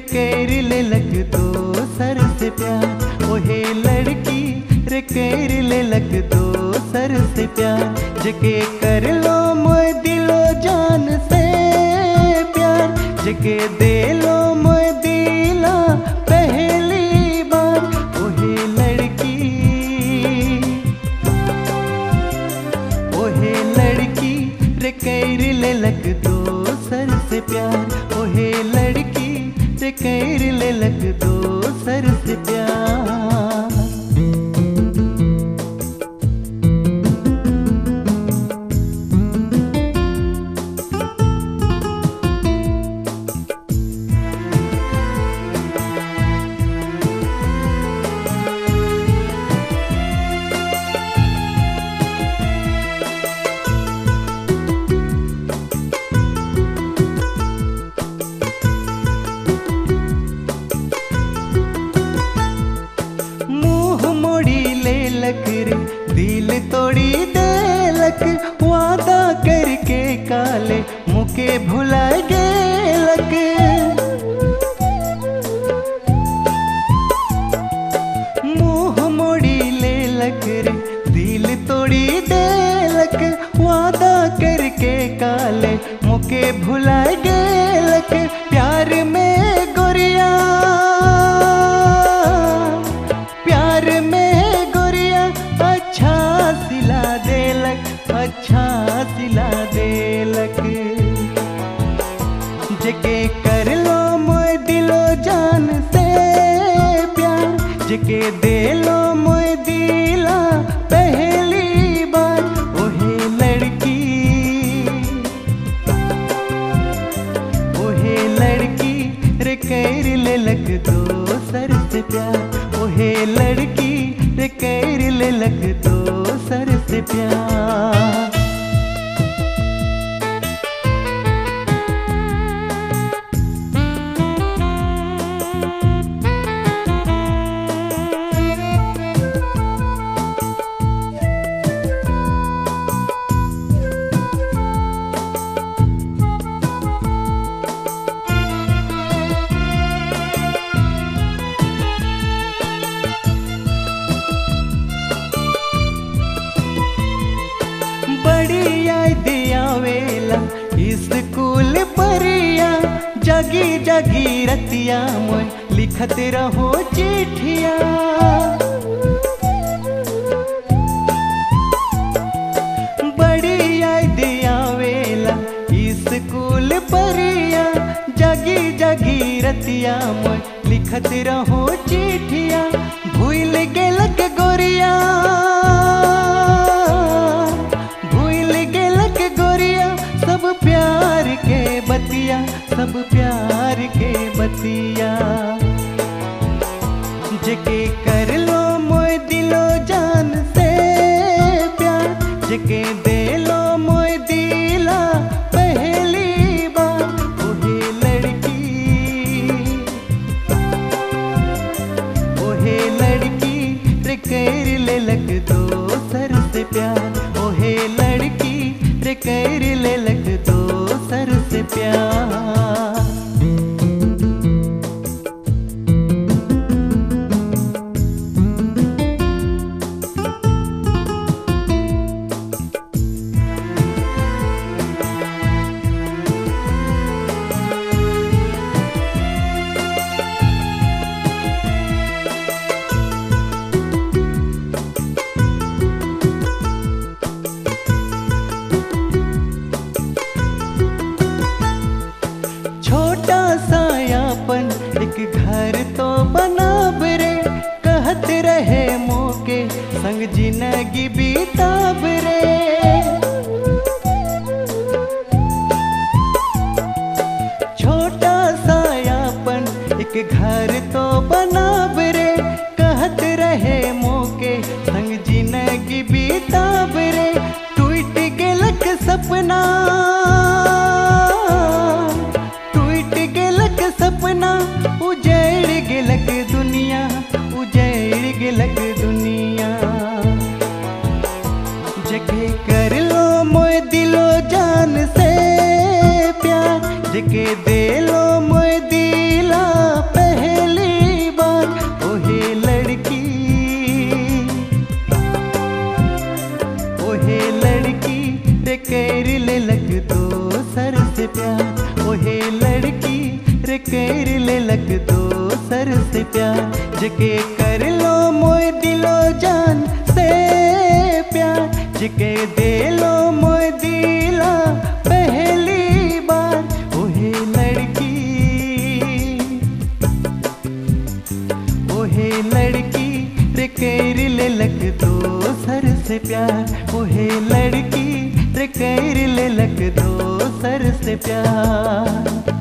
कर ले लग दो सर से प्यार। ओहे लड़की रे कर ले लग दो सर से प्यार। जके कर लो मोए दिलो जान से प्यार। जके दे लो मोए दिला पहली बार। ओहे लड़की रे कर ले लग दो सर से प्यार। ओहे लड़की रे कर ले लग दो सर से प्यार। दिल तोड़ी दे लक वादा करके काले मुके भुला गेलक। मुँह मोड़ी ले लक रे दिल तोड़ी दे लक वादा करके काले मुके भुला गेलक। प्यार में गोरिया अच्छा सिला देलक। जके कर लो मोए दिलो जान से प्यार। जके दे लो मोए दिला पहली बार। ओहे लड़की रे कर ले लग दो सर से प्यार। ओहे लड़की रे कर ले लग दो सर से प्यार। बड़ी याद आवेला स्कूल परिया। जागी जागी रतिया मोय लिखत रहो चिट्ठिया। बड़ी याद आवेला स्कूल परिया। जागी जागी रतिया मोय लिखत रहो चिट्ठिया। भूल गेलक गोरिया सब प्यार के बतिया। सब प्यार के बतिया। जके कर लो मोए दिलो जान से प्यार। जके दे लो मोए दिला पहली बार। ओहे लड़की रे कर ले लग दो सर से प्यार। ओहे लड़की रे कर ले लग दो सर से प्यार। एक घर तो बनाब रे कहत रहे मोके संग जिंदगी बीताब रे। छोटा सा यापन एक घर तो बनाब रे कहत रहे मोके संग जिंदगी बीताब रे। टूट गेलक सपना उजड़ गेलक दुनिया। उजड़ गेलक दुनिया। जके कर लो मोए दिलो जान से प्यार। जके दे लो मोए दिला प्यार। ओहे लड़की रे कर ले लग दोसर से प्यार, जके कर लो मोय दिलो जान से प्यार, जके दे लो मोय दिला पहली बार। ओहे लड़की रे कर ले लग दोसर से प्यार। ओहे लड़की रे कर ले लग दोसर से प्यार।